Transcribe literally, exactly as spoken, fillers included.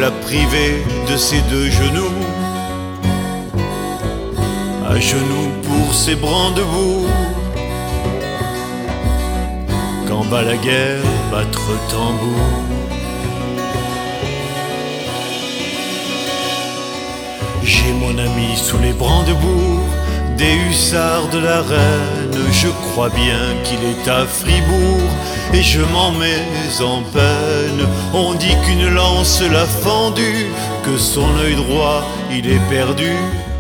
l'a privé de ses deux genoux. À genoux pour ses brandebourgs, quand bat la guerre battre tambour. J'ai mon ami sous les brandebourgs des hussards de la reine. Je crois bien qu'il est à Fribourg et je m'en mets en peine. On dit qu'une lance l'a fendu, que son œil droit il est perdu.